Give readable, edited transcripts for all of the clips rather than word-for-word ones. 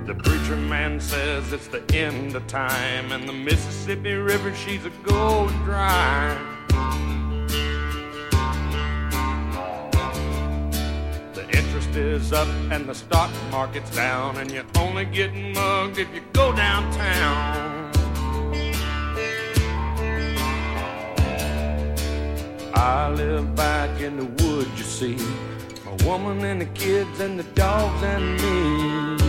The preacher man says it's the end of time, and the Mississippi River, she's a going dry. The interest is up and the stock market's down, and you're only getting mugged if you go downtown. I live back in the woods, you see, my woman and the kids and the dogs and me.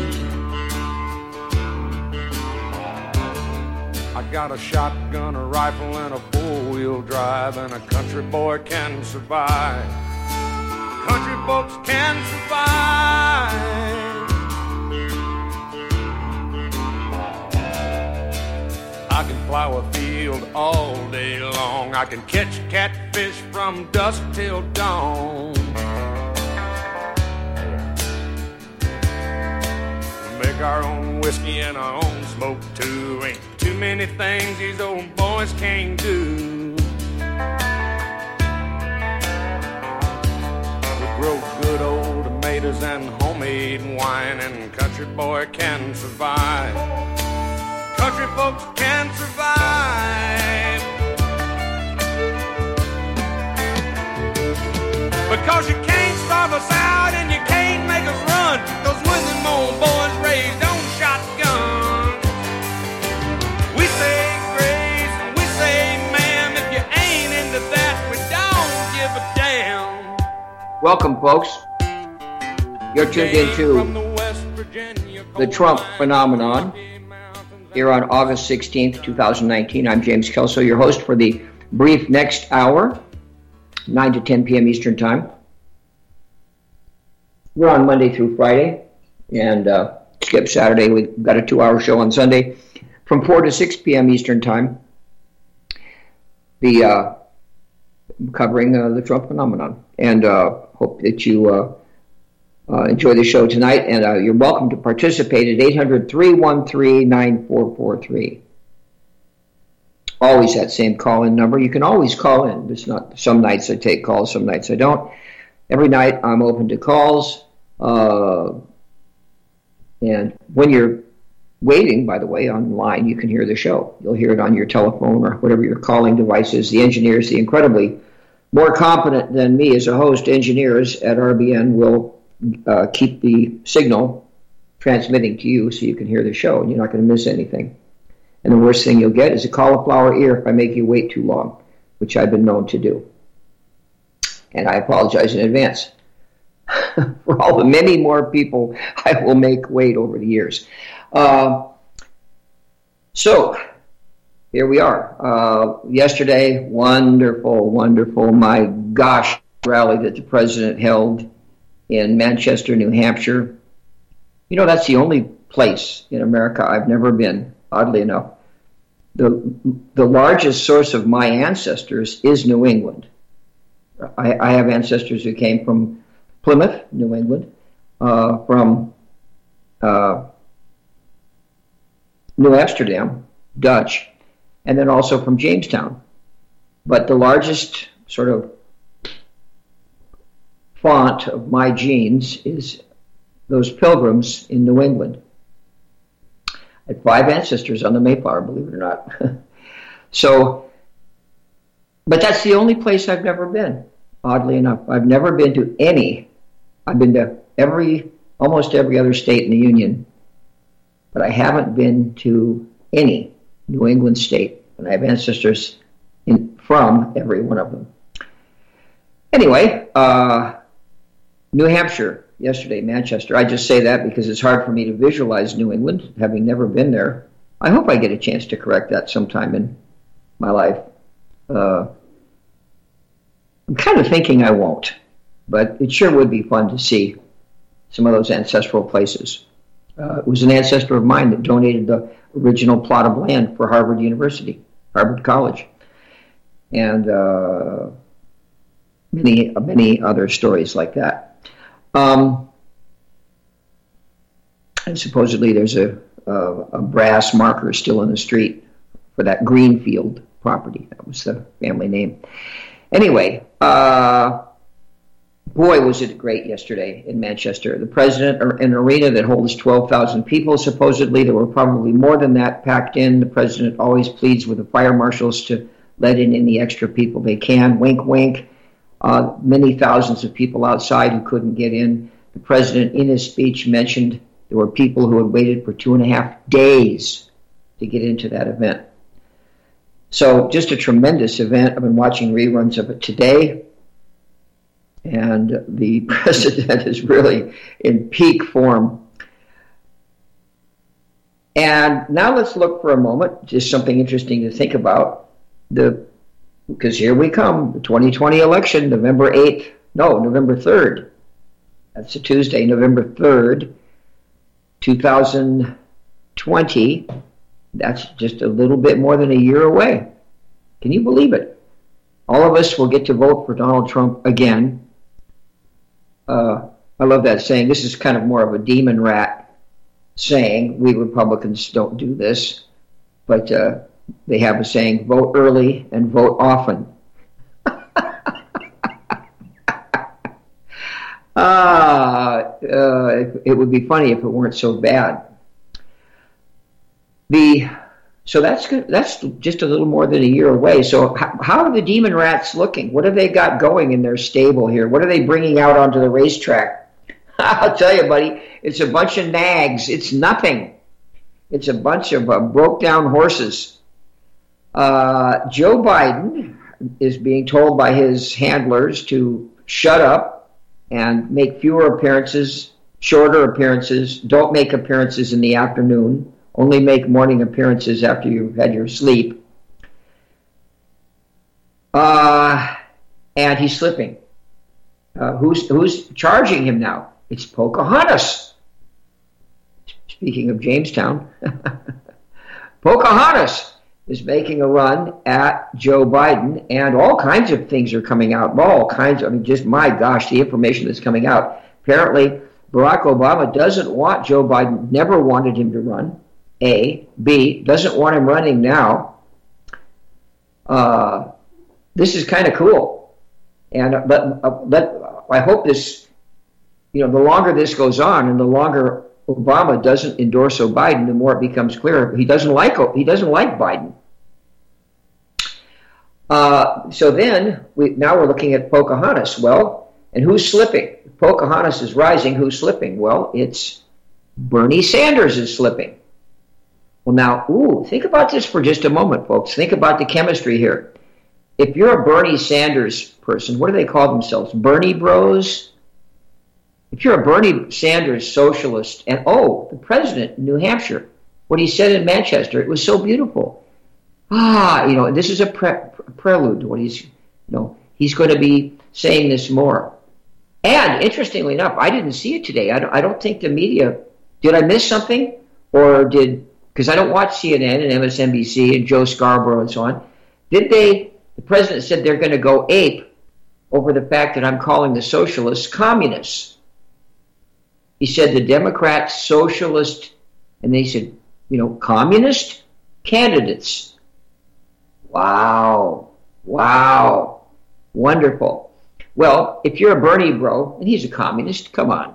I got a shotgun, a rifle, and a four-wheel drive, and a country boy can survive. Country folks can survive. I can plow a field all day long. I can catch catfish from dusk till dawn. We make our own whiskey and our own smoke too. Ain't too many things these old boys can't do. We grow good old tomatoes and homemade wine, and country boy can survive. Country folks can survive. Because you can't starve us out and you can't make us run, 'cause when them old boys raised on shotguns, we say grace and we say ma'am. If you ain't into that, we don't give a damn. Welcome, folks. You're tuned into the Trump Phenomenon here on August 16th, 2019. I'm James Kelso, your host for the brief next hour, 9 to 10 p.m. Eastern Time. We're on Monday through Friday, and skip Saturday. We've got a 2-hour show on Sunday from 4 to 6 p.m. Eastern Time, covering the Trump Phenomenon. And hope that you enjoy the show tonight, and you're welcome to participate at 800-313-9443. Always that same call-in number. You can always call in. It's not, some nights I take calls, some nights I don't. Every night I'm open to calls. And when you're waiting, by the way, online, you can hear the show. You'll hear it on your telephone or whatever your calling device is. The engineers, the incredibly more competent than me as a host engineers at RBN will keep the signal transmitting to you so you can hear the show, and you're not going to miss anything. And the worst thing you'll get is a cauliflower ear if I make you wait too long, which I've been known to do. And I apologize in advance for all the many more people I will make wait over the years. So here we are. Yesterday, wonderful, my gosh, rally that the president held in Manchester, New Hampshire. You know, that's the only place in America I've never been, oddly enough. The largest source of my ancestors is New England. I have ancestors who came from Plymouth, New England, from New Amsterdam, Dutch, and then also from Jamestown. But the largest sort of font of my genes is those pilgrims in New England. I had 5 ancestors on the Mayflower, believe it or not. So, but that's the only place I've never been, oddly enough. I've never been to any. I've been to almost every other state in the Union, but I haven't been to any New England state, and I have ancestors from every one of them. Anyway, New Hampshire yesterday, Manchester. I just say that because it's hard for me to visualize New England, having never been there. I hope I get a chance to correct that sometime in my life. I'm kind of thinking I won't, but it sure would be fun to see some of those ancestral places. It was an ancestor of mine that donated the original plot of land for Harvard University, Harvard College, and many other stories like that. And supposedly there's a brass marker still in the street for that Greenfield property. That was the family name. Anyway, but Boy, was it great yesterday in Manchester. The president, an arena that holds 12,000 people, supposedly. There were probably more than that packed in. The president always pleads with the fire marshals to let in any extra people they can. Wink, wink. Many thousands of people outside who couldn't get in. The president, in his speech, mentioned there were people who had waited for 2.5 days to get into that event. So just a tremendous event. I've been watching reruns of it today. And the president is really in peak form. And now let's look for a moment, just something interesting to think about. Because here we come, the 2020 election, November 3rd. That's a Tuesday, November 3rd, 2020. That's just a little bit more than a year away. Can you believe it? All of us will get to vote for Donald Trump again. I love that saying. This is kind of more of a demon rat saying. We Republicans don't do this, but they have a saying, vote early and vote often. It would be funny if it weren't so bad. So that's good. That's just a little more than a year away. So how are the demon rats looking? What have they got going in their stable here? What are they bringing out onto the racetrack? I'll tell you, buddy, it's a bunch of nags. It's nothing. It's a bunch of broke down horses. Joe Biden is being told by his handlers to shut up and make fewer appearances, shorter appearances. Don't make appearances in the afternoon. Only make morning appearances after you've had your sleep. And he's slipping. Who's charging him now? It's Pocahontas. Speaking of Jamestown, Pocahontas is making a run at Joe Biden, and all kinds of things are coming out. All kinds of, just my gosh, the information that's coming out. Apparently, Barack Obama doesn't want Joe Biden, never wanted him to run. A. B. Doesn't want him running now. This is kind of cool. And I hope this, the longer this goes on and the longer Obama doesn't endorse Biden, the more it becomes clear he doesn't like Biden. So then now we're looking at Pocahontas. Well, and who's slipping? Pocahontas is rising. Who's slipping? Well, it's Bernie Sanders is slipping. Well, now, think about this for just a moment, folks. Think about the chemistry here. If you're a Bernie Sanders person, what do they call themselves? Bernie Bros? If you're a Bernie Sanders socialist, and the president in New Hampshire, what he said in Manchester, it was so beautiful. This is a prelude to what he's going to be saying this more. And interestingly enough, I didn't see it today. I don't think the media, did I miss something? Because I don't watch CNN and MSNBC and Joe Scarborough and so on. The president said they're going to go ape over the fact that I'm calling the socialists communists. He said the Democrats, socialist, and they said, communist candidates. Wow. Wonderful. Well, if you're a Bernie bro, and he's a communist, come on.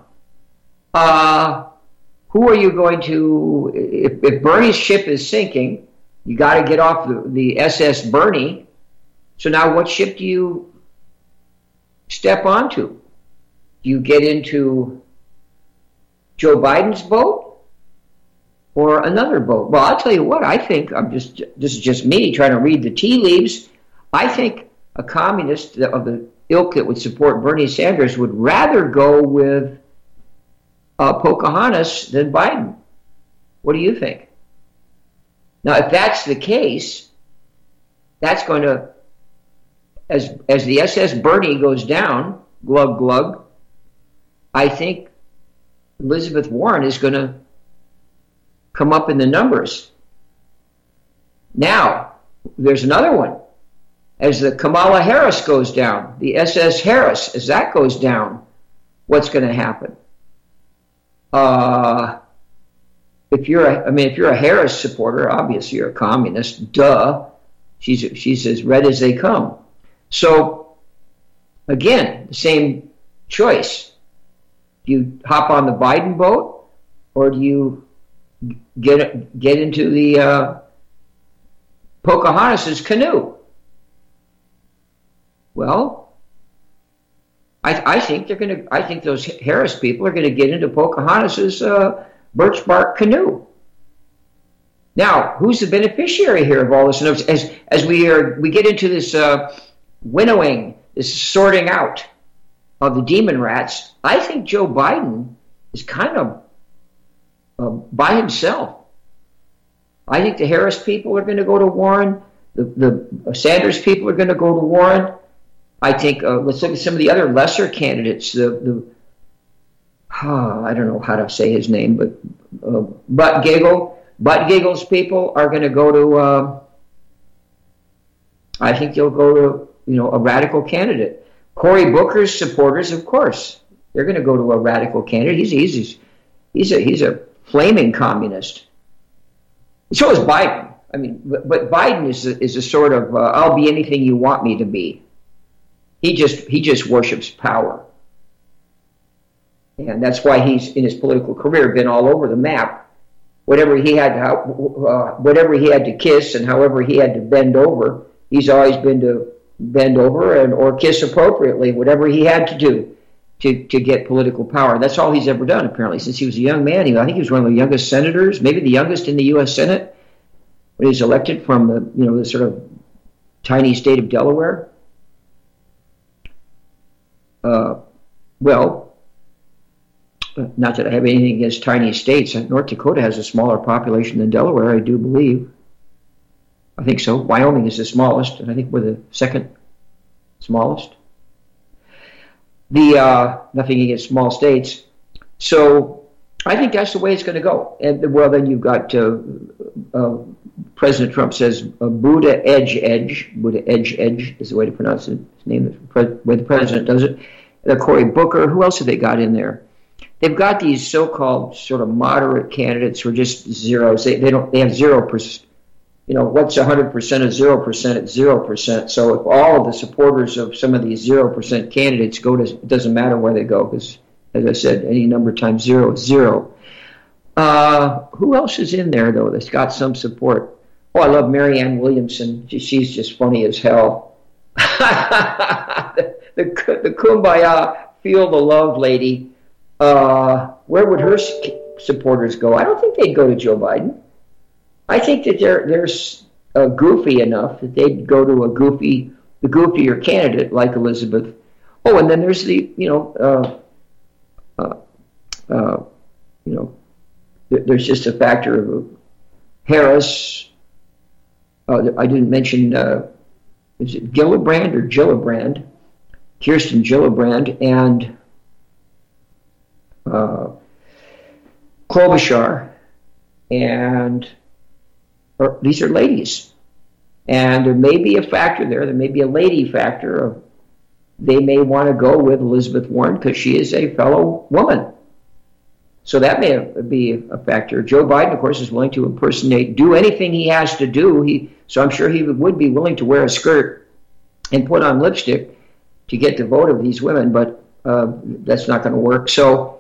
Who are you going to, if Bernie's ship is sinking, you got to get off the SS Bernie. So now what ship do you step onto? Do you get into Joe Biden's boat or another boat? Well, I'll tell you what, I think, this is just me trying to read the tea leaves. I think a communist of the ilk that would support Bernie Sanders would rather go with Pocahontas than Biden. What do you think? Now, if that's the case, that's going to, as the SS Bernie goes down, glug, glug, I think Elizabeth Warren is going to come up in the numbers. Now, there's another one. As the Kamala Harris goes down, the SS Harris, as that goes down, what's going to happen? If you're a Harris supporter, obviously you're a communist. Duh. She's as red as they come. So again, the same choice. Do you hop on the Biden boat, or do you get into the Pocahontas's canoe? Well, I think they're going to. I think those Harris people are going to get into Pocahontas's birch bark canoe. Now, who's the beneficiary here of all this? As we get into this winnowing, this sorting out of the demon rats, I think Joe Biden is kind of by himself. I think the Harris people are going to go to Warren. The Sanders people are going to go to Warren. I think let's look at some of the other lesser candidates. I don't know how to say his name, but Butt Giggle's people are going to go to. I think they'll go to a radical candidate. Cory Booker's supporters, of course, they're going to go to a radical candidate. He's a flaming communist. So is Biden. I mean, but Biden is a sort of I'll be anything you want me to be. He just worships power, and that's why he's in his political career been all over the map. Whatever he had to kiss and however he had to bend over, he's always been to bend over or kiss appropriately. Whatever he had to do to get political power. That's all he's ever done apparently since he was a young man. I think he was one of the youngest senators, maybe the youngest in the U.S. Senate when he was elected from the sort of tiny state of Delaware. Not that I have anything against tiny states. North Dakota has a smaller population than Delaware, I do believe. I think so. Wyoming is the smallest, and I think we're the second smallest. Nothing against small states. So I think that's the way it's going to go. And then you've got President Trump says Buddha Edge is the way to pronounce his name. The way the president does it. Cory Booker. Who else have they got in there? They've got these so-called sort of moderate candidates who are just zeros. They have 0%. What's 100% of 0%? It's 0%. So if all of the supporters of some of these 0% candidates it doesn't matter where they go, because as I said, any number times 0 is 0. Who else is in there though that's got some support? Oh, I love Marianne Williamson. She's just funny as hell. the Kumbaya, feel the love lady. Where would her supporters go? I don't think they'd go to Joe Biden. I think that they're goofy enough that they'd go to the goofier candidate like Elizabeth. Oh, and then there's there's just a factor of Harris. I didn't mention, is it Gillibrand or Gillibrand? Kirsten Gillibrand and Klobuchar, and these are ladies, and there may be a factor there. There may be a lady factor of they may want to go with Elizabeth Warren because she is a fellow woman. So that may be a factor. Joe Biden, of course, is willing to do anything he has to do. So I'm sure he would be willing to wear a skirt and put on lipstick to get the vote of these women, but that's not going to work. So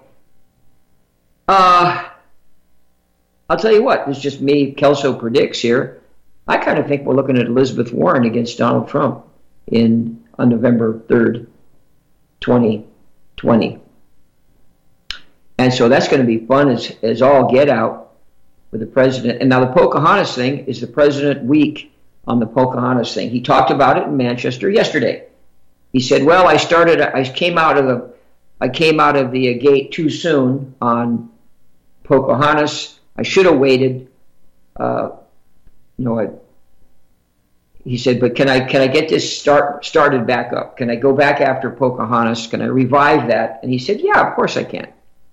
I'll tell you what, it's just me, Kelso predicts here. I kind of think we're looking at Elizabeth Warren against Donald Trump on November 3rd, 2020. And so that's going to be fun as all get out with the president. And now the Pocahontas thing is the president week on the Pocahontas thing. He talked about it in Manchester yesterday. He said, well, I came out of the gate too soon on Pocahontas. I should have waited. He said, but can I get this started back up? Can I go back after Pocahontas? Can I revive that? And he said, yeah, of course I can.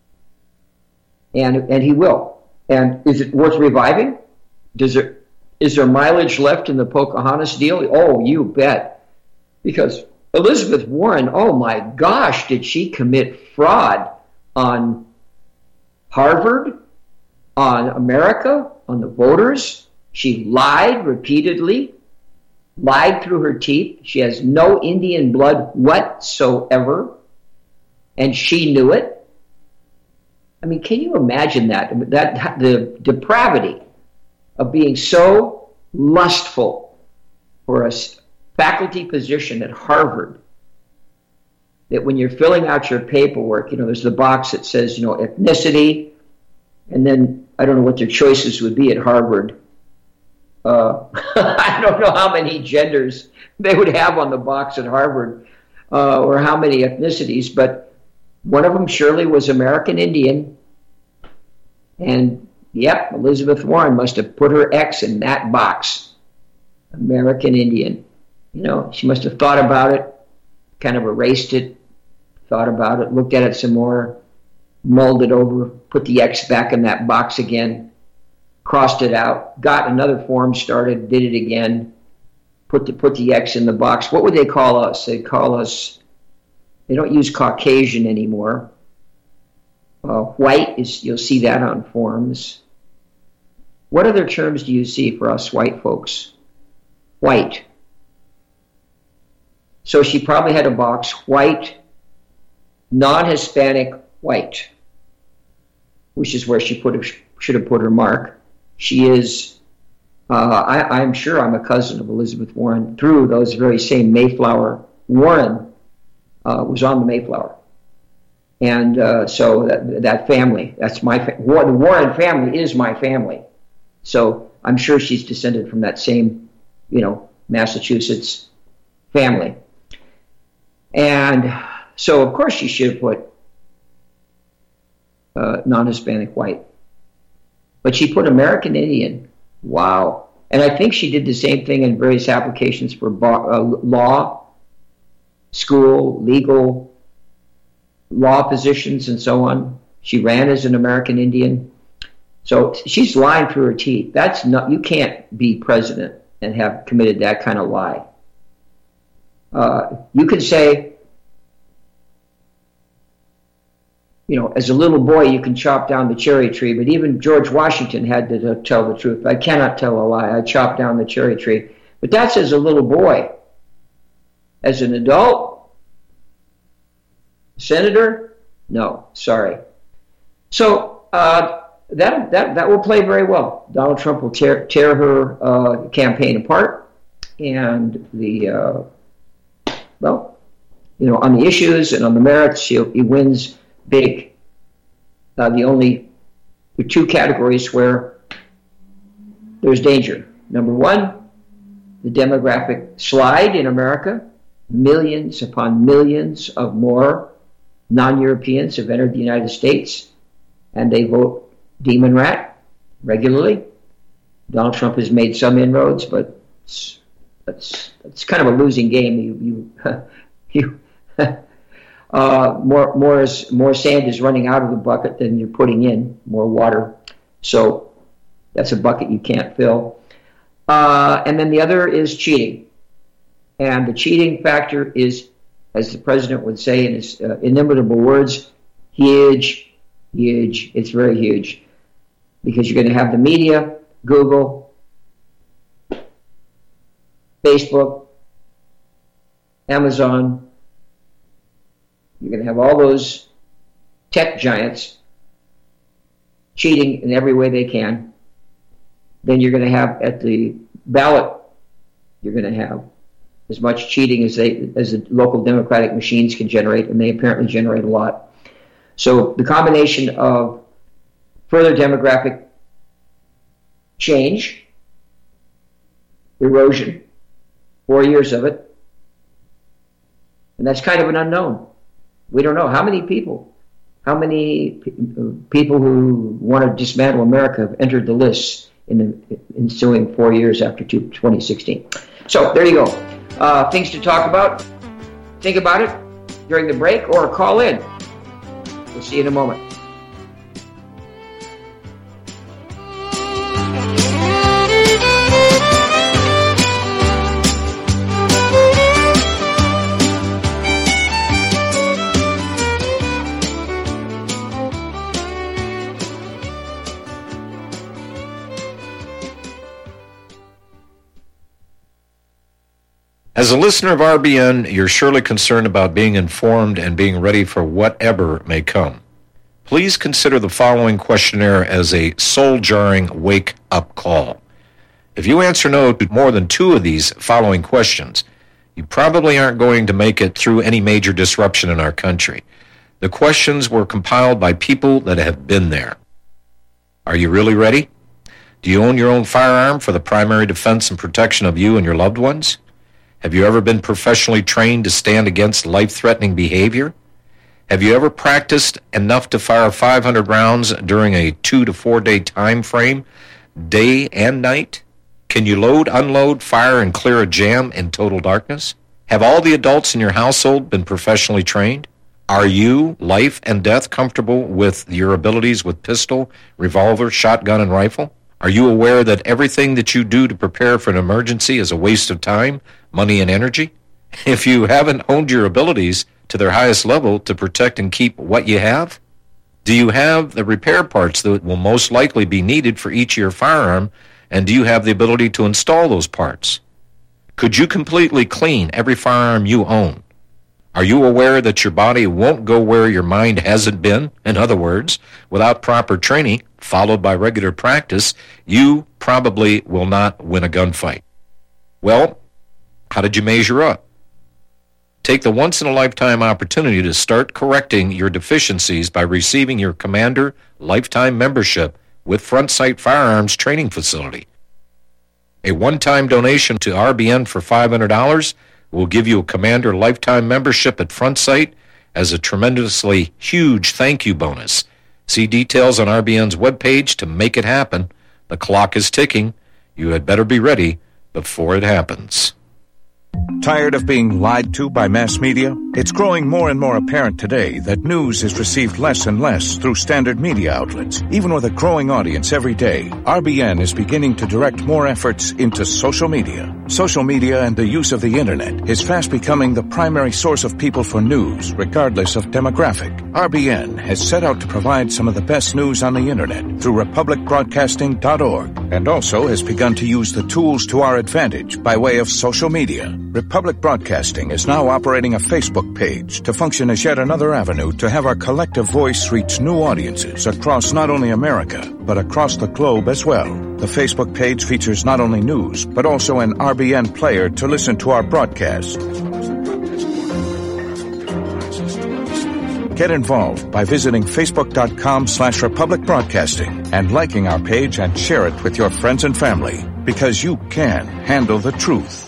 And he will. And is it worth reviving? Is there mileage left in the Pocahontas deal? Oh, you bet. Because Elizabeth Warren, oh my gosh, did she commit fraud on Harvard, on America, on the voters? She lied repeatedly, lied through her teeth. She has no Indian blood whatsoever. and she knew it. I mean, can you imagine that? That the depravity of being so lustful for a faculty position at Harvard that when you're filling out your paperwork, there's the box that says, ethnicity, and then I don't know what their choices would be at Harvard. I don't know how many genders they would have on the box at Harvard, or how many ethnicities, but one of them surely was American Indian. And, yep, Elizabeth Warren must have put her X in that box. American Indian. She must have thought about it, kind of erased it, thought about it, looked at it some more, mulled it over, put the X back in that box again, crossed it out, got another form started, did it again, put the X in the box. What would they call us? They don't use Caucasian anymore. White you'll see that on forms. What other terms do you see for us white folks? White. So she probably had a box, white, non-Hispanic, white, which is where she should have put her mark. She is, I'm sure I'm a cousin of Elizabeth Warren through those very same Mayflower. Warren was on the Mayflower. And so that family, that's my the Warren family is my family. So I'm sure she's descended from that same, Massachusetts family. And so, of course, she should have put non-Hispanic white. But she put American Indian. Wow. And I think she did the same thing in various applications for law, school, legal, law positions, and so on. She ran as an American Indian. So she's lying through her teeth. You can't be president and have committed that kind of lie. You could say, as a little boy, you can chop down the cherry tree, but even George Washington had to tell the truth. I cannot tell a lie. I chopped down the cherry tree. But that's as a little boy. As an adult, senator, no, sorry. So that will play very well. Donald Trump will tear her campaign apart, and on the issues and on the merits, he wins big. There are two categories where there's danger. Number one, the demographic slide in America. Millions upon millions of more non-Europeans have entered the United States, and they vote demon rat regularly. Donald Trump has made some inroads, but it's kind of a losing game. More sand is running out of the bucket than you're putting in, more water. So that's a bucket you can't fill. And then the other is cheating. And the cheating factor is, as the president would say in his inimitable words, huge, huge. It's very huge. Because you're going to have the media, Google, Facebook, Amazon. You're going to have all those tech giants cheating in every way they can. Then you're going to have at the ballot, you're going to have as much cheating as the local Democratic machines can generate, and they apparently generate a lot. So the combination of further demographic change, erosion, 4 years of it, and that's kind of an unknown. We don't know how many people who want to dismantle America have entered the lists in the ensuing 4 years after 2016. So there you go. Things to talk about. Think about it during the break or call in. We'll see you in a moment. As a listener of RBN, you're surely concerned about being informed and being ready for whatever may come. Please consider the following questionnaire as a soul-jarring wake-up call. If you answer no to more than 2 of these following questions, you probably aren't going to make it through any major disruption in our country. The questions were compiled by people that have been there. Are you really ready? Do you own your own firearm for the primary defense and protection of you and your loved ones? Have you ever been professionally trained to stand against life-threatening behavior? Have you ever practiced enough to fire 500 rounds during a 2 to 4 day time frame, day and night? Can you load, unload, fire, and clear a jam in total darkness? Have all the adults in your household been professionally trained? Are you, life and death, comfortable with your abilities with pistol, revolver, shotgun, and rifle? Are you aware that everything that you do to prepare for an emergency is a waste of time, money, and energy? If you haven't honed your abilities to their highest level to protect and keep what you have? Do you have the repair parts that will most likely be needed for each of your firearm, and do you have the ability to install those parts? Could you completely clean every firearm you own? Are you aware that your body won't go where your mind hasn't been? In other words, without proper training, followed by regular practice, you probably will not win a gunfight. Well, how did you measure up? Take the once-in-a-lifetime opportunity to start correcting your deficiencies by receiving your Commander Lifetime Membership with Front Sight Firearms Training Facility. A one-time donation to RBN for $500 will give you a Commander Lifetime Membership at Front Sight as a tremendously huge thank you bonus. See details on RBN's webpage to make it happen. The clock is ticking. You had better be ready before it happens. Tired of being lied to by mass media? It's growing more and more apparent today that news is received less and less through standard media outlets. Even with a growing audience every day, RBN is beginning to direct more efforts into social media. Social media and the use of the internet is fast becoming the primary source of people for news, regardless of demographic. RBN has set out to provide some of the best news on the internet through republicbroadcasting.org, and also has begun to use the tools to our advantage by way of social media. Republic Broadcasting is now operating a Facebook page to function as yet another avenue to have our collective voice reach new audiences across not only America, but across the globe as well. The Facebook page features not only news, but also an RBN player to listen to our broadcast. Get involved by visiting facebook.com/Republic Broadcasting and liking our page and share it with your friends and family, because you can handle the truth.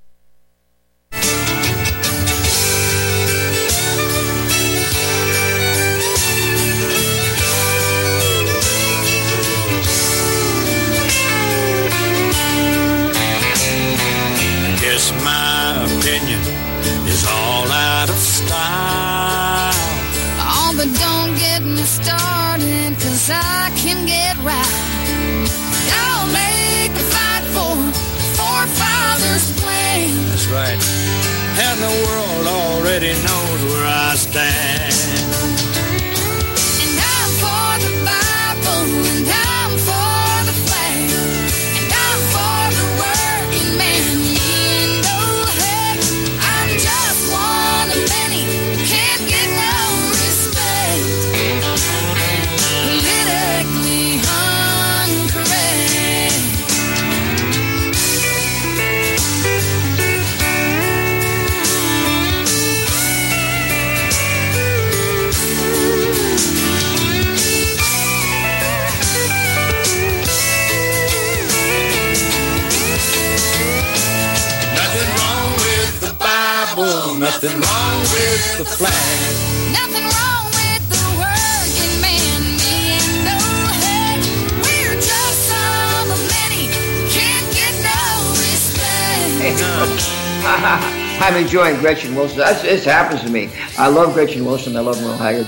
I can get right. I'll make a fight for forefathers' plan. That's right. And the world already knows where I stand. And I'm for the Bible, and I'm for the flag, and I'm for the working man. You know, heck, I'm just one of many who can't get no respect. Politically incorrect. Nothing wrong with the Bible, nothing wrong with the flag. Nothing wrong with the working man. Me and no head. We're just some of many who can't get no respect. I'm enjoying Gretchen Wilson. This happens to me. I love Gretchen Wilson. I love Merle Haggard.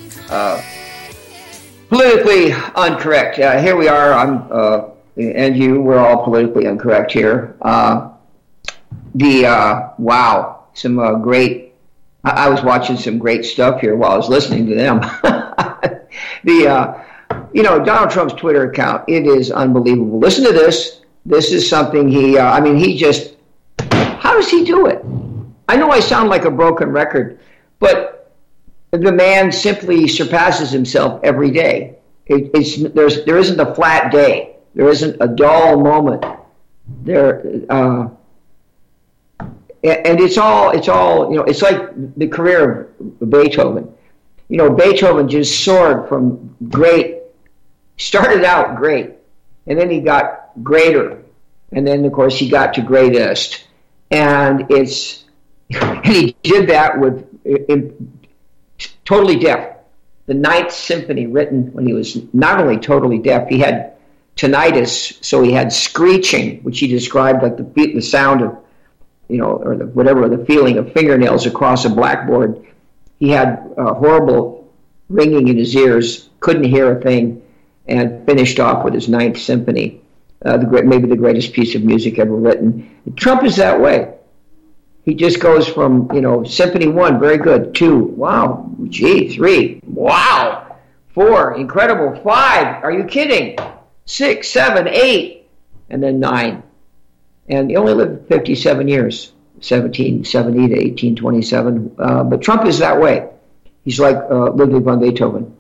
Politically incorrect. Here we are. And you. We're all politically incorrect here. Wow. Some great. I was watching some great stuff here while I was listening to them. Donald Trump's Twitter account. It is unbelievable. Listen to this. This is something he just. How does he do it? I know I sound like a broken record, but the man simply surpasses himself every day. There isn't a flat day. There isn't a dull moment. And it's all it's like the career of Beethoven. Beethoven just soared from started out great, and then he got greater, and then of course he got to greatest, and he did that with totally deaf. The Ninth Symphony, written when he was not only totally deaf, he had tinnitus, so he had screeching, which he described like the sound of, or the feeling of fingernails across a blackboard. He had horrible ringing in his ears, couldn't hear a thing, and finished off with his Ninth Symphony, maybe the greatest piece of music ever written. Trump is that way. He just goes from, Symphony 1, very good, 2, wow, gee, 3, wow, 4, incredible, 5, are you kidding, 6, 7, 8, and then 9. And he only lived 57 years, 1770 to 1827. But Trump is that way. He's like Ludwig van Beethoven.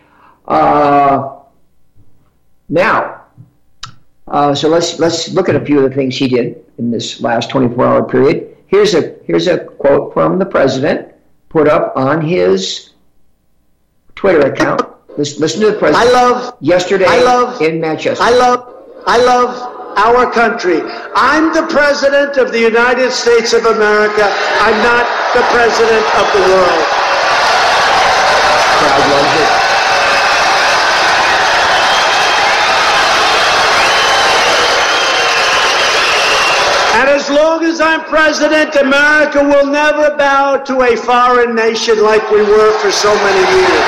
So let's look at a few of the things he did in this last 24-hour period. Here's a quote from the president put up on his Twitter account. Listen to the president. Yesterday in Manchester. I love our country. I'm the president of the United States of America. I'm not the president of the world. Crowd loves it. And as long as I'm president, America will never bow to a foreign nation like we were for so many years.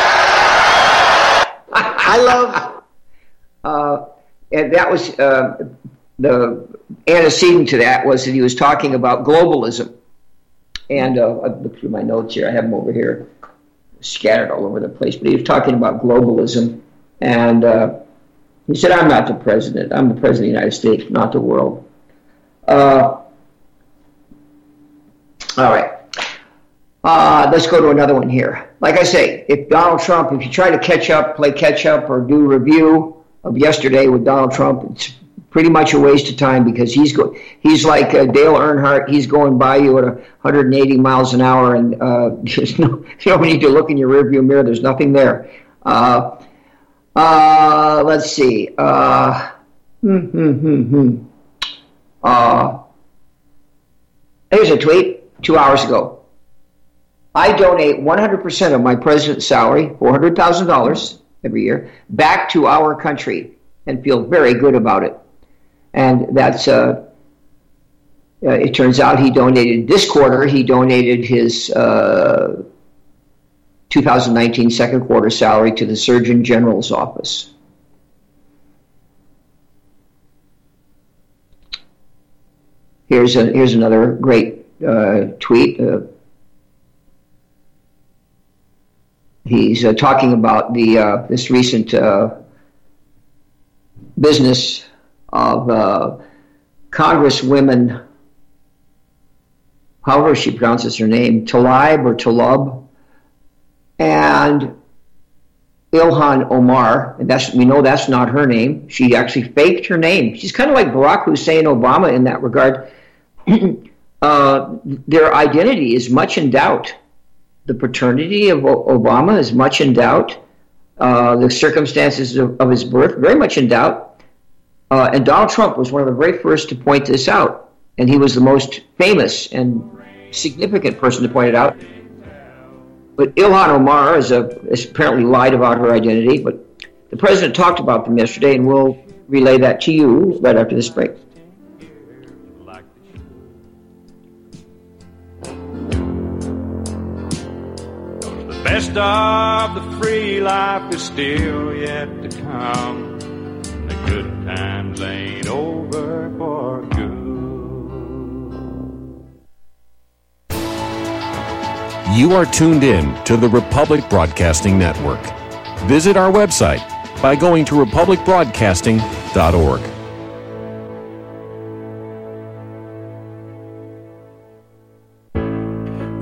I love... and that was the antecedent to that was that he was talking about globalism. And I looked through my notes here. I have them over here, scattered all over the place. But he was talking about globalism. And he said, I'm not the president. I'm the president of the United States, not the world. All right. Let's go to another one here. Like I say, if you try to play catch up, or do review of yesterday with Donald Trump, it's pretty much a waste of time, because he's like Dale Earnhardt. He's going by you at 180 miles an hour, and there's no, you don't need to look in your rearview mirror. There's nothing there. Let's see. Here's a tweet 2 hours ago. I donate 100% of my president's salary, $400,000 every year, back to our country, and feel very good about it. And that's, it turns out he donated this quarter, he donated his 2019 second quarter salary to the Surgeon General's office. Here's another great tweet. He's talking about this recent business of Congresswomen, however she pronounces her name, Tlaib, and Ilhan Omar. And we know that's not her name. She actually faked her name. She's kind of like Barack Hussein Obama in that regard. Their identity is much in doubt. The paternity of Obama is much in doubt. The circumstances of his birth, very much in doubt. And Donald Trump was one of the very first to point this out. And he was the most famous and significant person to point it out. But Ilhan Omar has apparently lied about her identity. But the president talked about them yesterday, and we'll relay that to you right after this break. Best of the free life is still yet to come. The good times ain't over for good. You are tuned in to the Republic Broadcasting Network. Visit our website by going to republicbroadcasting.org.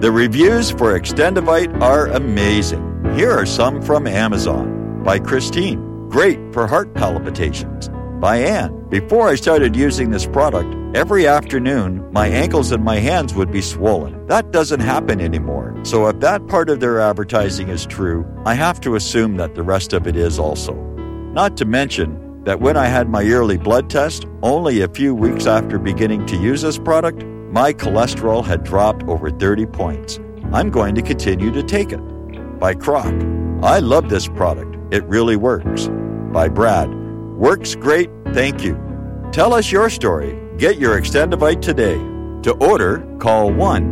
The reviews for Extendivite are amazing. Here are some from Amazon. By Christine, great for heart palpitations. By Anne, before I started using this product, every afternoon my ankles and my hands would be swollen. That doesn't happen anymore. So if that part of their advertising is true, I have to assume that the rest of it is also. Not to mention that when I had my yearly blood test, only a few weeks after beginning to use this product, my cholesterol had dropped over 30 points. I'm going to continue to take it. By Croc, I love this product. It really works. By Brad, works great, thank you. Tell us your story. Get your Extendivite today. To order, call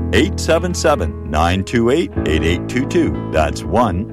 1-877-928-8822. That's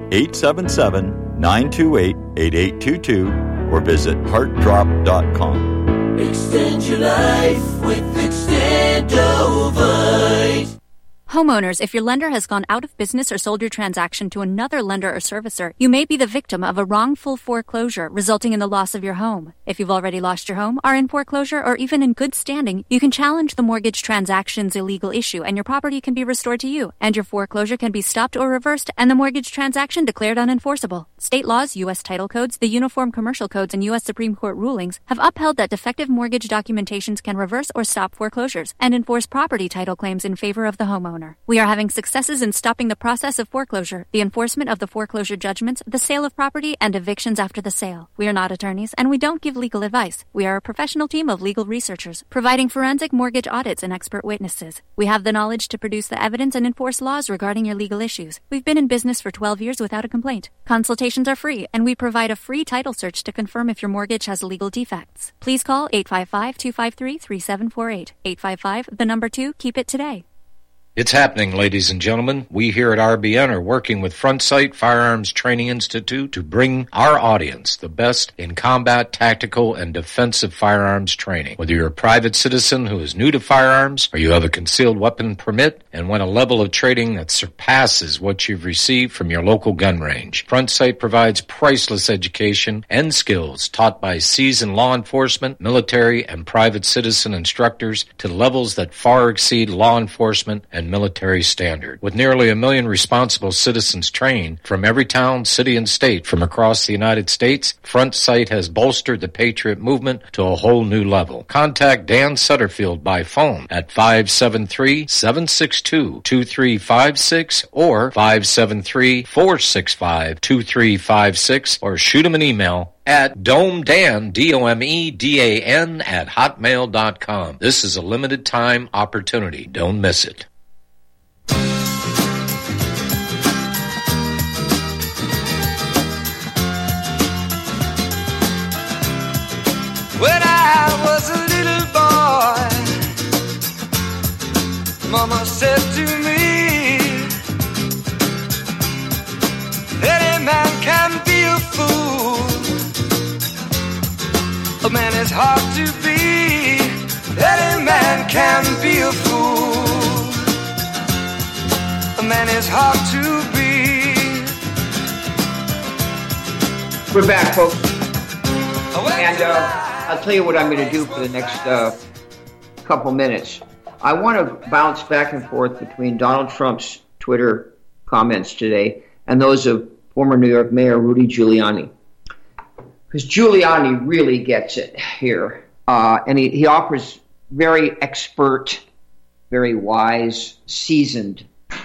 1-877-928-8822 or visit heartdrop.com. Extend your life with Extendovite. Homeowners, if your lender has gone out of business or sold your transaction to another lender or servicer, you may be the victim of a wrongful foreclosure, resulting in the loss of your home. If you've already lost your home, are in foreclosure, or even in good standing, you can challenge the mortgage transaction's illegal issue, and your property can be restored to you, and your foreclosure can be stopped or reversed, and the mortgage transaction declared unenforceable. State laws, U.S. title codes, the Uniform Commercial Codes, and U.S. Supreme Court rulings have upheld that defective mortgage documentations can reverse or stop foreclosures and enforce property title claims in favor of the homeowner. We are having successes in stopping the process of foreclosure, the enforcement of the foreclosure judgments, the sale of property, and evictions after the sale. We are not attorneys, and we don't give legal advice. We are a professional team of legal researchers, providing forensic mortgage audits and expert witnesses. We have the knowledge to produce the evidence and enforce laws regarding your legal issues. We've been in business for 12 years without a complaint. Consultations are free, and we provide a free title search to confirm if your mortgage has legal defects. Please call 855-253-3748. 855, 2, keep it today. It's happening, ladies and gentlemen. We here at RBN are working with Front Sight Firearms Training Institute to bring our audience the best in combat, tactical, and defensive firearms training. Whether you're a private citizen who is new to firearms, or you have a concealed weapon permit and want a level of training that surpasses what you've received from your local gun range, Front Sight provides priceless education and skills taught by seasoned law enforcement, military, and private citizen instructors to levels that far exceed law enforcement and military standard. With nearly 1 million responsible citizens trained from every town, city, and state from across the United States, Front Sight has bolstered the Patriot movement to a whole new level. Contact Dan Sutterfield by phone at 573-762-2356 or 573-465-2356 or shoot him an email at domedan, DOMEDAN, at hotmail.com. This is a limited time opportunity. Don't miss it. When I was a little boy, Mama said to me, any man can be a fool. A man is hard to be. Any man can be a fool. A man is hard to be. We're back, folks. And I'll tell you what I'm going to do for the next couple minutes. I want to bounce back and forth between Donald Trump's Twitter comments today and those of former New York Mayor Rudy Giuliani. Because Giuliani really gets it here. And he offers very expert, very wise, seasoned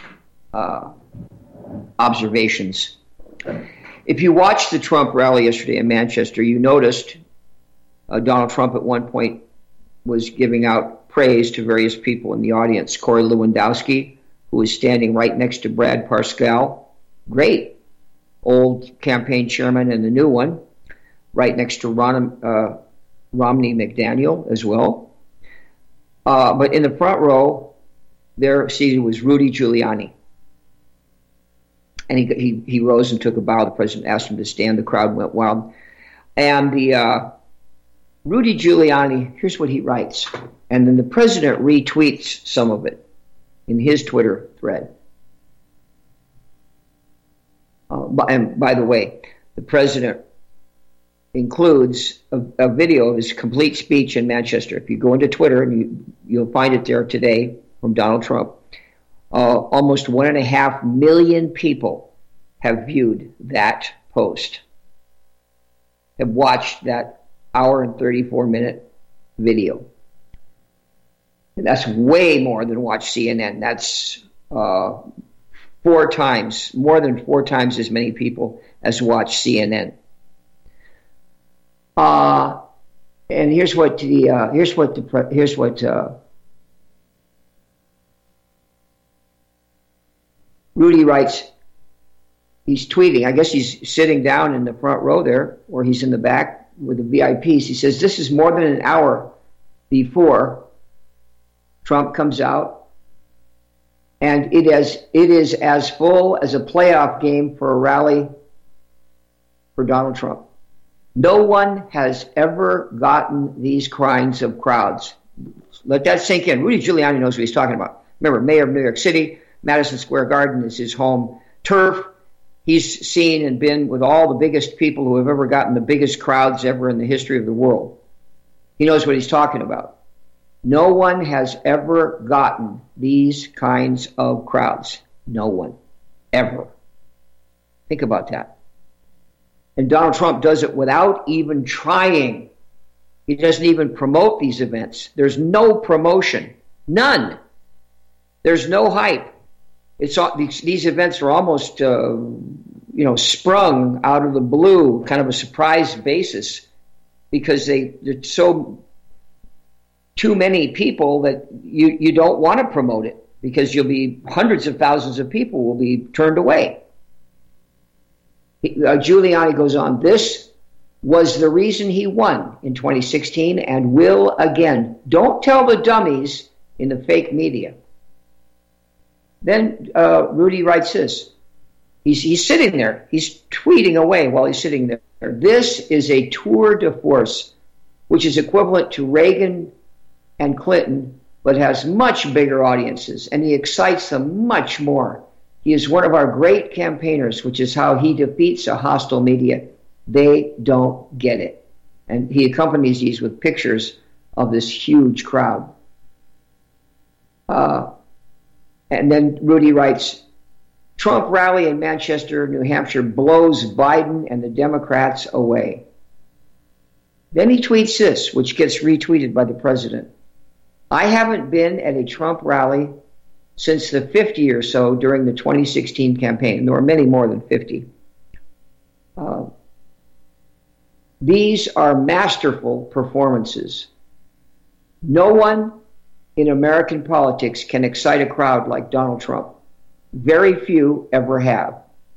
observations. If you watched the Trump rally yesterday in Manchester, you noticed Donald Trump at one point was giving out praise to various people in the audience. Corey Lewandowski, who was standing right next to Brad Parscale, great, old campaign chairman and the new one, right next to Romney McDaniel as well. But in the front row, there seated was Rudy Giuliani. And he rose and took a bow. The president asked him to stand. The crowd went wild. And the Rudy Giuliani, here's what he writes. And then the president retweets some of it in his Twitter thread. And by the way, the president includes a video of his complete speech in Manchester. If you go into Twitter, and you'll find it there today from Donald Trump. Almost 1.5 million people have viewed that post, have watched that hour and 34-minute video. And that's way more than watch CNN. That's more than 4 times as many people as watch CNN. And here's what Rudy writes. He's tweeting. I guess he's sitting down in the front row there, or he's in the back with the VIPs. He says, this is more than an hour before Trump comes out, and it is as full as a playoff game for a rally for Donald Trump. No one has ever gotten these kinds of crowds. Let that sink in. Rudy Giuliani knows what he's talking about. Remember, mayor of New York City, Madison Square Garden is his home turf. He's seen and been with all the biggest people who have ever gotten the biggest crowds ever in the history of the world. He knows what he's talking about. No one has ever gotten these kinds of crowds. No one. Ever. Think about that. And Donald Trump does it without even trying. He doesn't even promote these events. There's no promotion. None. There's no hype. These events are almost, sprung out of the blue, kind of a surprise basis, because they're so too many people that you don't want to promote it, because hundreds of thousands of people will be turned away. Giuliani goes on, this was the reason he won in 2016 and will again. Don't tell the dummies in the fake media. Then Rudy writes this. He's sitting there. He's tweeting away while he's sitting there. This is a tour de force, which is equivalent to Reagan and Clinton, but has much bigger audiences, and he excites them much more. He is one of our great campaigners, which is how he defeats a hostile media. They don't get it. And he accompanies these with pictures of this huge crowd. And then Rudy writes, Trump rally in Manchester, New Hampshire blows Biden and the Democrats away. Then he tweets this, which gets retweeted by the president. I haven't been at a Trump rally since the 50 or so during the 2016 campaign. There were many more than 50. These are masterful performances. No one in American politics can excite a crowd like Donald Trump. Very few ever have.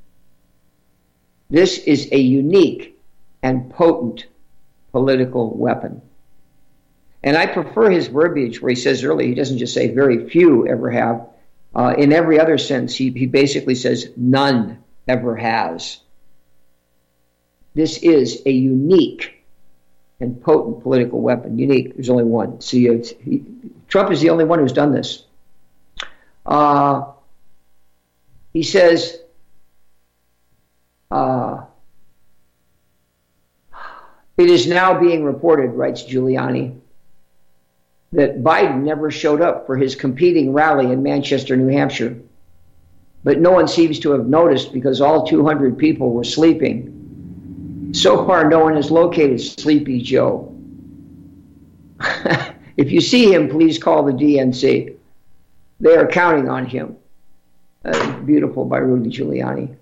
This is a unique and potent political weapon. And I prefer his verbiage where he says earlier, he doesn't just say very few ever have. In every other sense, he basically says none ever has. This is a unique and potent political weapon. Unique, there's only one. See, Trump is the only one who's done this. He says, it is now being reported, writes Giuliani, that Biden never showed up for his competing rally in Manchester, New Hampshire. But no one seems to have noticed because all 200 people were sleeping. So far, no one has located Sleepy Joe. If you see him, please call the DNC. They are counting on him. Beautiful by Rudy Giuliani.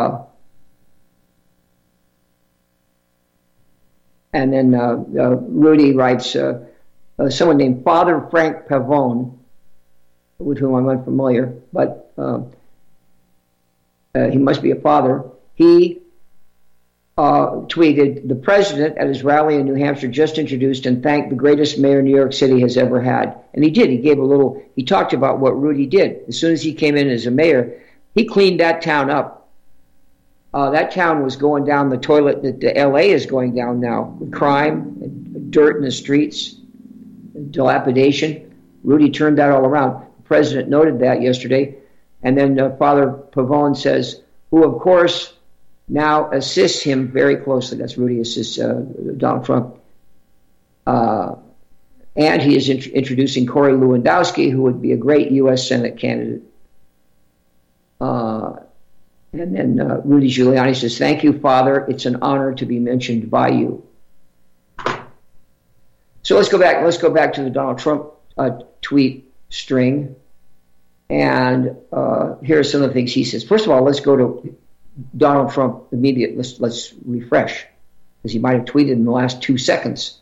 And then Rudy writes, someone named Father Frank Pavone, with whom I'm unfamiliar, but he must be a father. He tweeted, the president at his rally in New Hampshire just introduced and thanked the greatest mayor New York City has ever had. And he did. He talked about what Rudy did. As soon as he came in as a mayor, he cleaned that town up. That town was going down the toilet that the LA is going down now, with crime, dirt in the streets, dilapidation. Rudy turned that all around. The president noted that yesterday. And then Father Pavone says, who of course now assists him very closely. That's Rudy assists Donald Trump. And he is introducing Corey Lewandowski, who would be a great U.S. Senate candidate. And then Rudy Giuliani says, "Thank you, Father. It's an honor to be mentioned by you." So let's go back. Let's go back to the Donald Trump tweet string. And here are some of the things he says. First of all, let's go to Donald Trump immediately. Let's refresh, because he might have tweeted in the last 2 seconds.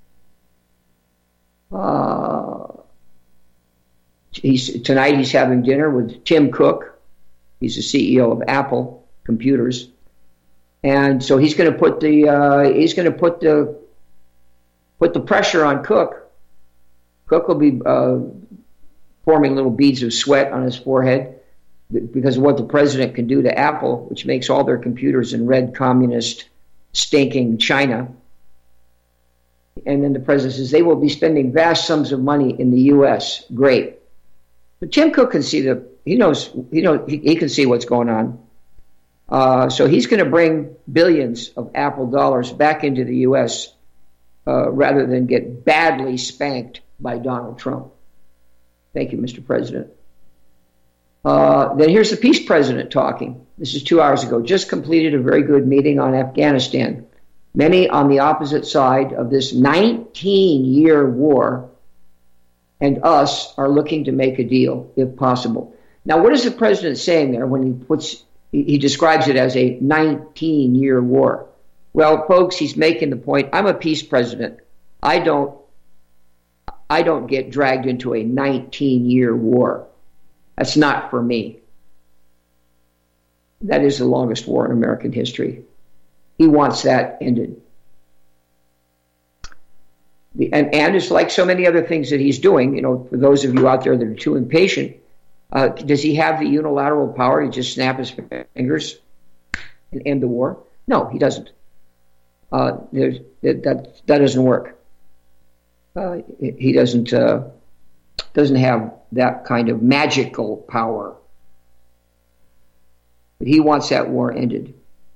Tonight he's having dinner with Tim Cook. He's the CEO of Apple Computers, and so he's going to put the pressure on Cook. Cook will be forming little beads of sweat on his forehead because of what the president can do to Apple, which makes all their computers in red communist stinking China. And then the president says they will be spending vast sums of money in the U.S. Great. But Tim Cook can see he can see what's going on. So he's going to bring billions of Apple dollars back into the U.S. Rather than get badly spanked by Donald Trump. Thank you, Mr. President. Then here's the peace president talking. This is 2 hours ago. Just completed a very good meeting on Afghanistan. Many on the opposite side of this 19-year war and us are looking to make a deal, if possible. Now, what is the president saying there when he describes it as a 19-year war? Well, folks, he's making the point, I'm a peace president. I don't get dragged into a 19-year war. That's not for me. That is the longest war in American history. He wants that ended. And it's like so many other things that he's doing, for those of you out there that are too impatient, does he have the unilateral power to just snap his fingers and end the war? No, he doesn't. That doesn't work. He doesn't have that kind of magical power. But he wants that war ended.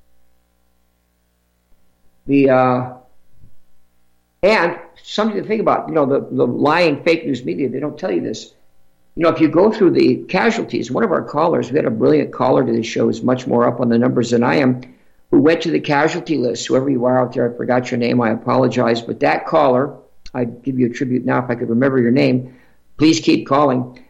And something to think about, the lying fake news media, they don't tell you this. If you go through the casualties, one of our callers, we had a brilliant caller to this show, is much more up on the numbers than I am, who went to the casualty list. Whoever you are out there, I forgot your name, I apologize. But that caller, I'd give you a tribute now if I could remember your name, please keep calling,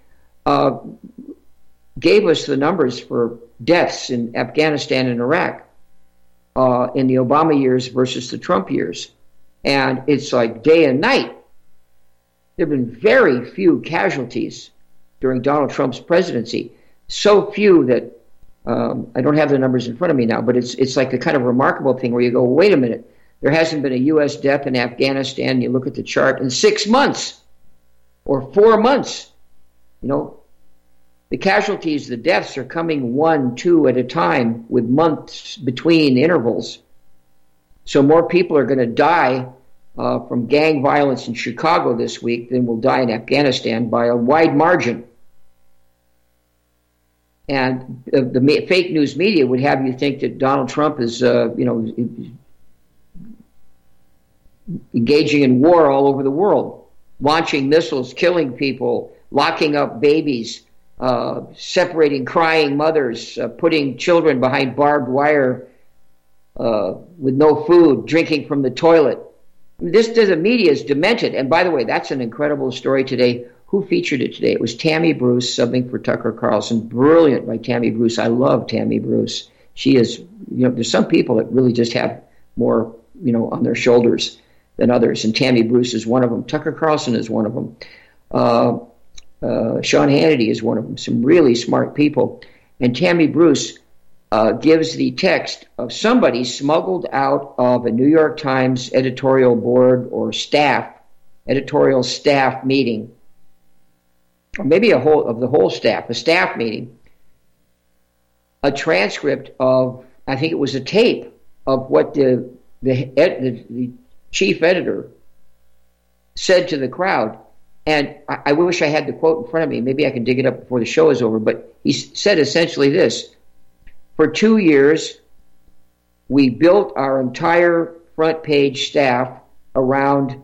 gave us the numbers for deaths in Afghanistan and Iraq in the Obama years versus the Trump years. And it's like day and night. There have been very few casualties during Donald Trump's presidency. So few that I don't have the numbers in front of me now, but it's like the kind of remarkable thing where you go, wait a minute, there hasn't been a U.S. death in Afghanistan. You look at the chart in 6 months or 4 months. The casualties, the deaths are coming 1, 2 at a time with months between intervals. So more people are going to die from gang violence in Chicago this week than will die in Afghanistan by a wide margin. And the fake news media would have you think that Donald Trump is, engaging in war all over the world, launching missiles, killing people, locking up babies, separating crying mothers, putting children behind barbed wire with no food, drinking from the toilet. The media is demented. And by the way, that's an incredible story today. Who featured it today? It was Tammy Bruce, subbing for Tucker Carlson. Brilliant by Tammy Bruce. I love Tammy Bruce. She is, there's some people that really just have more, on their shoulders than others. And Tammy Bruce is one of them. Tucker Carlson is one of them. Sean Hannity is one of them. Some really smart people. And Tammy Bruce gives the text of somebody smuggled out of a New York Times editorial board or editorial staff meeting, or maybe the whole staff, a staff meeting, a transcript of, I think it was a tape of what the chief editor said to the crowd. And I wish I had the quote in front of me. Maybe I can dig it up before the show is over. But he said essentially this: for 2 years, we built our entire front page staff around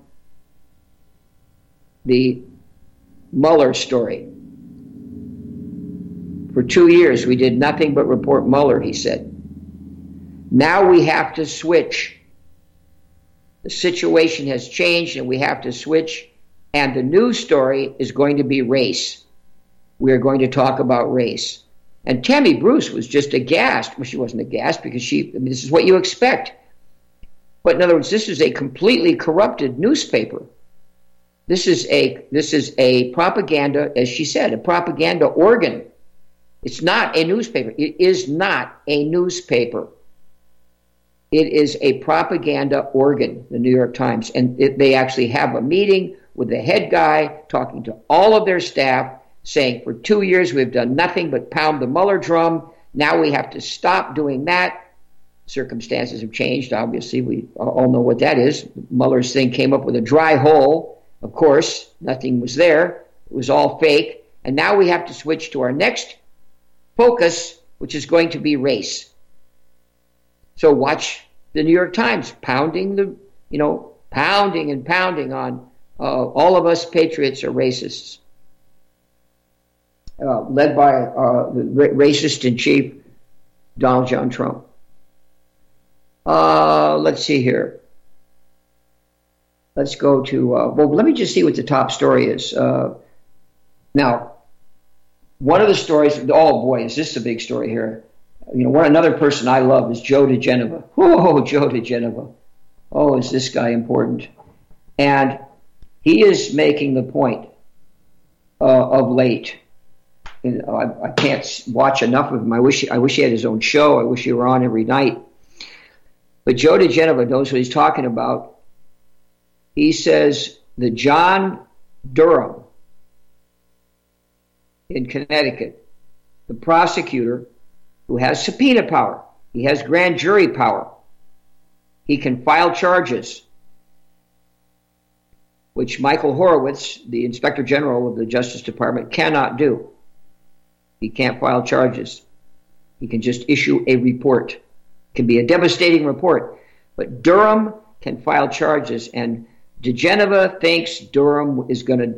the Mueller story. For 2 years, we did nothing but report Mueller, he said. Now we have to switch. The situation has changed and we have to switch. And the news story is going to be race. We are going to talk about race. And Tammy Bruce was just aghast. Well, she wasn't aghast because this is what you expect. But in other words, this is a completely corrupted newspaper. This is a propaganda, as she said, a propaganda organ. It's not a newspaper. It is not a newspaper. It is a propaganda organ, the New York Times. And they actually have a meeting with the head guy talking to all of their staff, saying for 2 years we've done nothing but pound the Mueller drum. Now we have to stop doing that. Circumstances have changed, obviously. We all know what that is. Mueller's thing came up with a dry hole. Of course, nothing was there. It was all fake. And now we have to switch to our next focus, which is going to be race. So watch the New York Times pounding on all of us patriots are racists. Led by the racist in chief, Donald John Trump. Let's see here. Let's go to, let me just see what the top story is. Now, one of the stories, oh boy, is this a big story here. Another person I love is Joe diGenova. Oh, Joe diGenova. Oh, is this guy important? And he is making the point of late. I can't watch enough of him. I wish he had his own show. I wish he were on every night. But Joe diGenova knows what he's talking about. He says that John Durham in Connecticut, the prosecutor who has subpoena power, he has grand jury power, he can file charges, which Michael Horowitz, the Inspector General of the Justice Department, cannot do. He can't file charges. He can just issue a report. It can be a devastating report. But Durham can file charges, and diGenova thinks Durham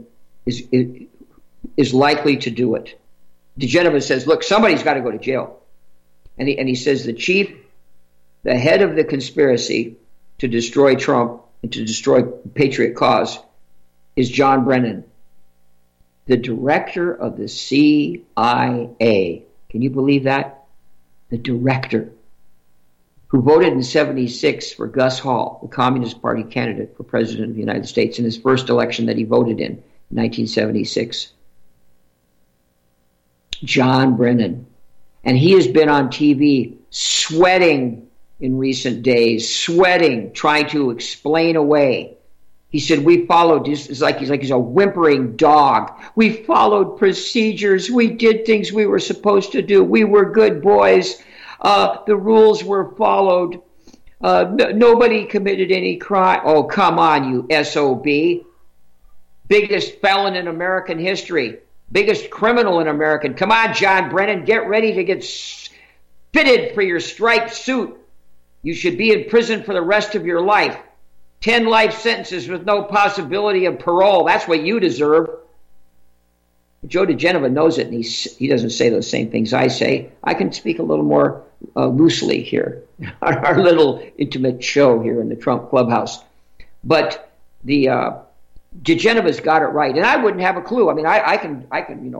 is likely to do it. diGenova says, look, somebody's got to go to jail. And he says the head of the conspiracy to destroy Trump and to destroy Patriot cause is John Brennan, the director of the CIA. Can you believe that? The director, who voted in '76 for Gus Hall, the Communist Party candidate for president of the United States in his first election that he voted in 1976. John Brennan. And he has been on TV sweating in recent days, trying to explain away. He said, we followed, he's like he's a whimpering dog. We followed procedures. We did things we were supposed to do. We were good boys. The rules were followed. Nobody committed any crime. Oh, come on, you SOB. Biggest felon in American history. Biggest criminal in American. Come on, John Brennan, get ready to get fitted for your striped suit. You should be in prison for the rest of your life. 10 life sentences with no possibility of parole. That's what you deserve. Joe diGenova knows it, and he doesn't say those same things I say. I can speak a little more loosely here on our little intimate show here in the Trump Clubhouse. But the diGenova's got it right, and I wouldn't have a clue. I mean, I can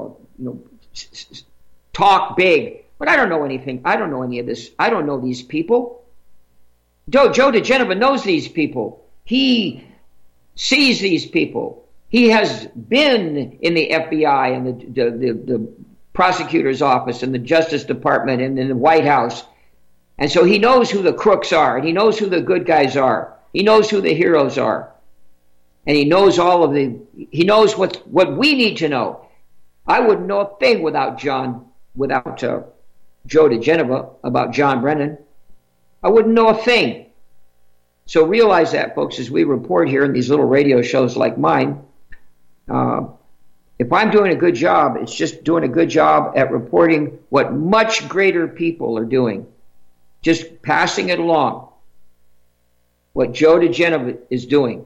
talk big, but I don't know anything. I don't know any of this. I don't know these people. Joe diGenova knows these people. He sees these people. He has been in the FBI and the prosecutor's office and the Justice Department and in the White House. And so he knows who the crooks are, and he knows who the good guys are. He knows who the heroes are. And he knows he knows what we need to know. I wouldn't know a thing without Joe diGenova about John Brennan. I wouldn't know a thing. So realize that, folks, as we report here in these little radio shows like mine. If I'm doing a good job, it's just doing a good job at reporting what much greater people are doing. Just passing it along. What Joe diGenova is doing.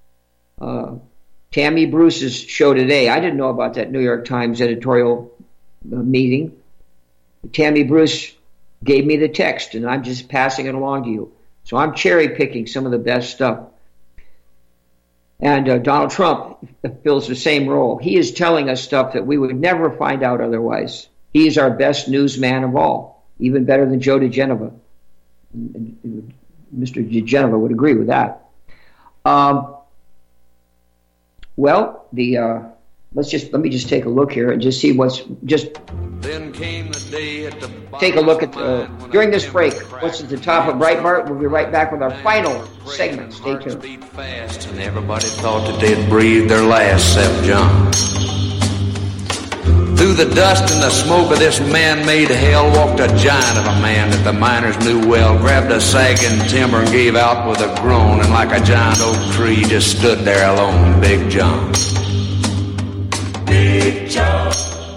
Tammy Bruce's show today, I didn't know about that New York Times editorial meeting, Tammy Bruce gave me the text, and I'm just passing it along to you. So I'm cherry picking some of the best stuff. And Donald Trump fills the same role. He is telling us stuff that we would never find out otherwise. He is our best newsman of all, even better than Joe DeGenova. Mr. DeGenova would agree with that. Well, let me just take a look here and just see what's just. Then came the day at the take a look at during this break. What's at the top of Breitbart? We'll be right back with our final segment. Stay tuned. Beat fast, and everybody thought that they'd breathed their last, except John. Through the dust and the smoke of this man-made hell walked a giant of a man that the miners knew well, grabbed a sagging timber and gave out with a groan, and like a giant oak tree just stood there alone, Big John. Big John.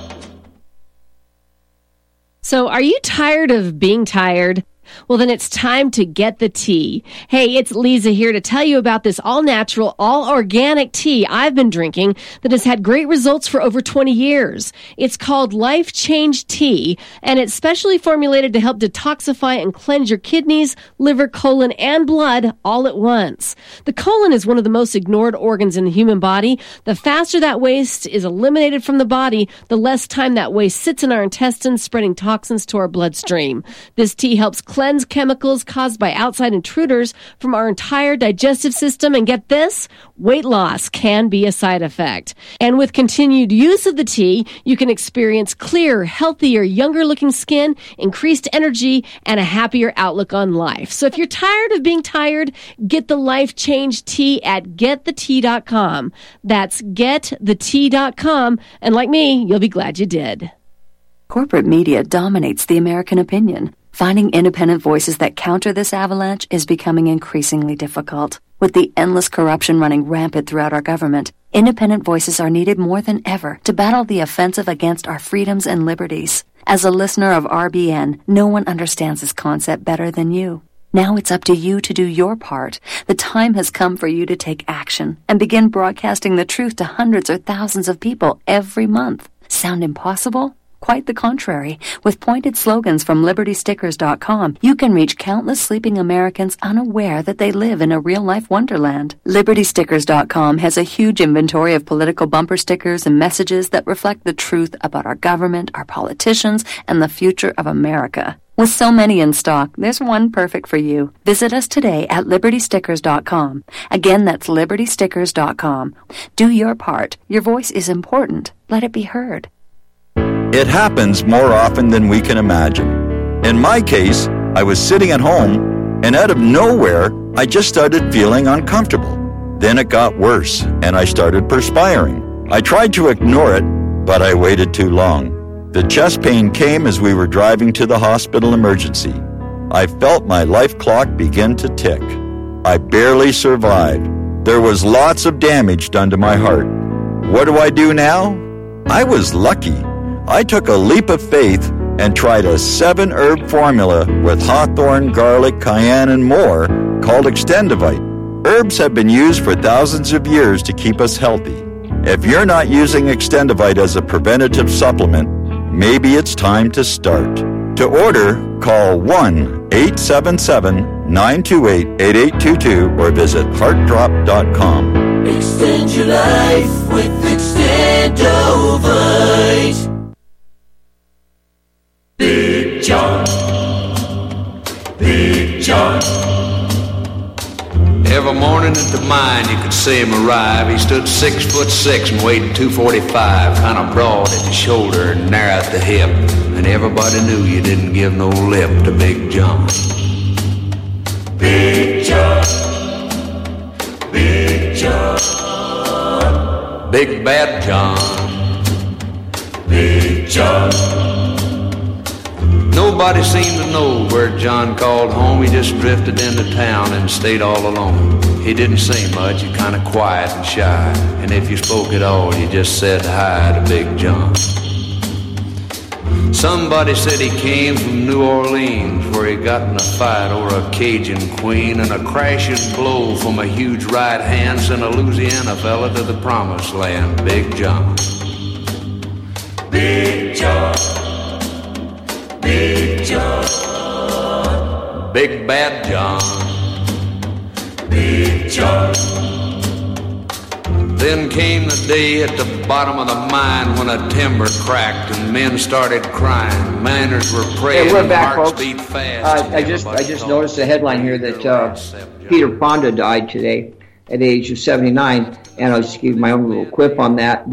So are you tired of being tired? Well, then it's time to get the tea. Hey, it's Lisa here to tell you about this all-natural, all-organic tea I've been drinking that has had great results for over 20 years. It's called Life Change Tea, and it's specially formulated to help detoxify and cleanse your kidneys, liver, colon, and blood all at once. The colon is one of the most ignored organs in the human body. The faster that waste is eliminated from the body, the less time that waste sits in our intestines, spreading toxins to our bloodstream. This tea helps cleanse chemicals caused by outside intruders from our entire digestive system. And get this, weight loss can be a side effect. And with continued use of the tea, you can experience clearer, healthier, younger looking skin, increased energy, and a happier outlook on life. So if you're tired of being tired, get the Life Change Tea at getthetea.com. That's getthetea.com. And like me, you'll be glad you did. Corporate media dominates the American opinion. Finding independent voices that counter this avalanche is becoming increasingly difficult. With the endless corruption running rampant throughout our government, independent voices are needed more than ever to battle the offensive against our freedoms and liberties. As a listener of RBN, no one understands this concept better than you. Now it's up to you to do your part. The time has come for you to take action and begin broadcasting the truth to hundreds or thousands of people every month. Sound impossible? Quite the contrary. With pointed slogans from LibertyStickers.com, you can reach countless sleeping Americans unaware that they live in a real-life wonderland. LibertyStickers.com has a huge inventory of political bumper stickers and messages that reflect the truth about our government, our politicians, and the future of America. With so many in stock, there's one perfect for you. Visit us today at LibertyStickers.com. Again, that's LibertyStickers.com. Do your part. Your voice is important. Let it be heard. It happens more often than we can imagine. In my case, I was sitting at home, and out of nowhere, I just started feeling uncomfortable. Then it got worse, and I started perspiring. I tried to ignore it, but I waited too long. The chest pain came as we were driving to the hospital emergency. I felt my life clock begin to tick. I barely survived. There was lots of damage done to my heart. What do I do now? I was lucky. I took a leap of faith and tried a 7-herb formula with hawthorn, garlic, cayenne, and more called Extendivite. Herbs have been used for thousands of years to keep us healthy. If you're not using Extendivite as a preventative supplement, maybe it's time to start. To order, call 1-877-928-8822 or visit heartdrop.com. Extend your life with Extendovite. Big John, Big John. Every morning at the mine you could see him arrive. He stood 6'6" and weighed 245, kind of broad at the shoulder and narrow at the hip. And everybody knew you didn't give no lip to Big John. Big John, Big John, Big Bad John, Big John. Nobody seemed to know where John called home. He just drifted into town and stayed all alone. He didn't say much, he kind of quiet and shy. And if you spoke at all, you just said hi to Big John. Somebody said he came from New Orleans, where he got in a fight over a Cajun queen, and a crashing blow from a huge right hand sent a Louisiana fella to the promised land, Big John. Big John. Big John. Big Bad John. Big John. Then came the day at the bottom of the mine when a timber cracked and men started crying. Miners were praying. Hey, we're back, hearts folks. beat fast. I just noticed a headline here that Peter Fonda died today at the age of 79, and I'll just give my own little quip on that.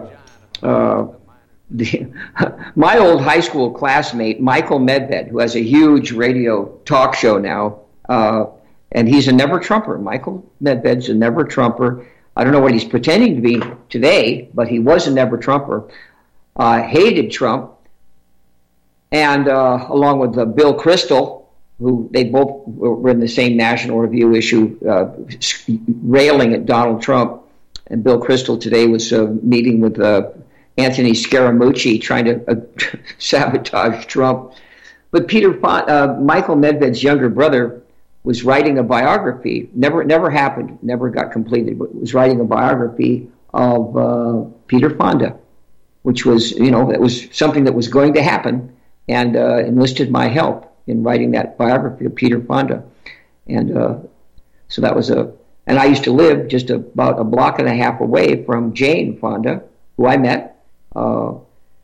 My old high school classmate, Michael Medved, who has a huge radio talk show now, and he's a never-Trumper. Michael Medved's a never-Trumper. I don't know what he's pretending to be today, but he was a never-Trumper. Hated Trump, and along with Bill Kristol, who they both were in the same National Review issue, railing at Donald Trump. And Bill Kristol today was meeting with Anthony Scaramucci, trying to sabotage Trump. But Michael Medved's younger brother was writing a biography. Never happened, never got completed, but was writing a biography of Peter Fonda, which was, that was something that was going to happen, and enlisted my help in writing that biography of Peter Fonda. And so that was and I used to live just about a block and a half away from Jane Fonda, who I met, but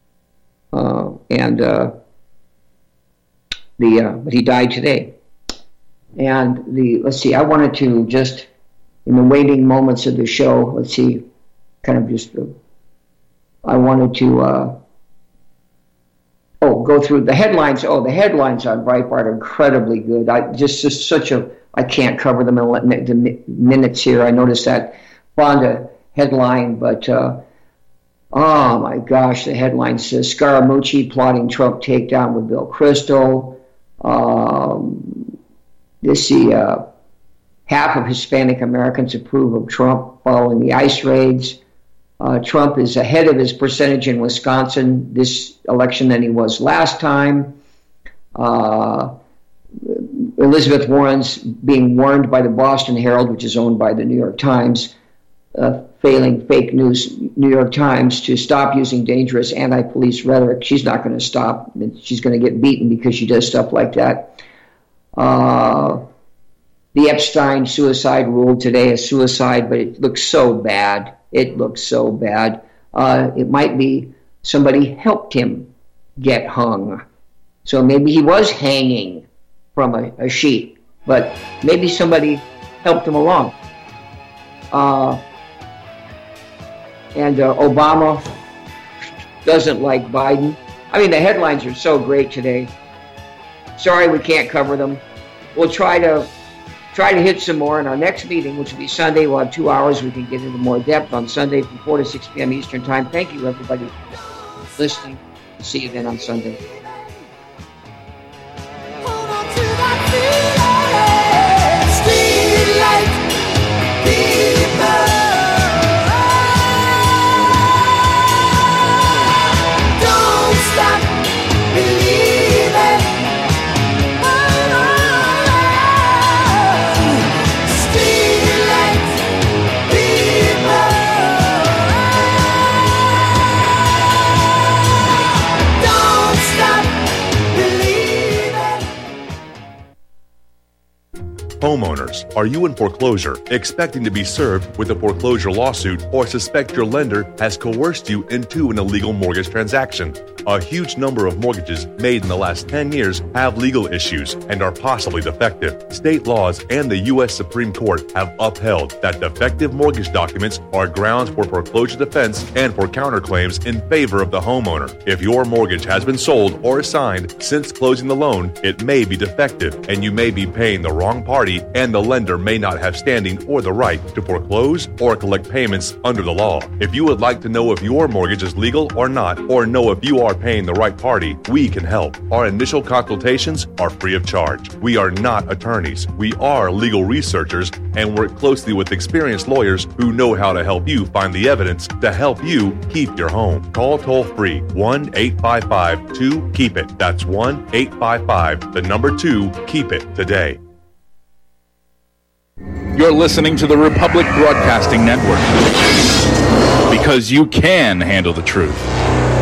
he died today. And let's see, I wanted to just, in the waiting moments of the show, I wanted to go through the headlines. The headlines on Breitbart are incredibly good. I can't cover them in the minutes here. I noticed that Fonda headline, but oh my gosh, the headline says Scaramucci plotting Trump takedown with Bill Kristol. Half of Hispanic Americans approve of Trump following the ICE raids. Trump is ahead of his percentage in Wisconsin this election than he was last time. Elizabeth Warren's being warned by the Boston Herald, which is owned by the New York Times, failing fake news New York Times, to stop using dangerous anti-police rhetoric. She's not going to stop. She's going to get beaten because she does stuff like that. The Epstein suicide ruled today a suicide, but it looks so bad. It might be somebody helped him get hung. So maybe he was hanging from a sheet, but maybe somebody helped him along. And Obama doesn't like Biden. I mean, the headlines are so great today. Sorry we can't cover them. We'll try to hit some more in our next meeting, which will be Sunday. We'll have 2 hours. We can get into more depth on Sunday from 4 to 6 p.m. Eastern Time. Thank you, everybody, for listening. See you then on Sunday. Homeowners, are you in foreclosure, expecting to be served with a foreclosure lawsuit, or suspect your lender has coerced you into an illegal mortgage transaction? A huge number of mortgages made in the last 10 years have legal issues and are possibly defective. State laws and the U.S. Supreme Court have upheld that defective mortgage documents are grounds for foreclosure defense and for counterclaims in favor of the homeowner. If your mortgage has been sold or assigned since closing the loan, it may be defective and you may be paying the wrong party, and the lender may not have standing or the right to foreclose or collect payments under the law. If you would like to know if your mortgage is legal or not, or know if you are paying the right party, we can help. Our initial consultations are free of charge. We are not attorneys. We are legal researchers and work closely with experienced lawyers who know how to help you find the evidence to help you keep your home. Call toll-free 1-855-2-KEEP-IT. That's 1-855-2-KEEP-IT today. You're listening to the Republic Broadcasting Network, because you can handle the truth.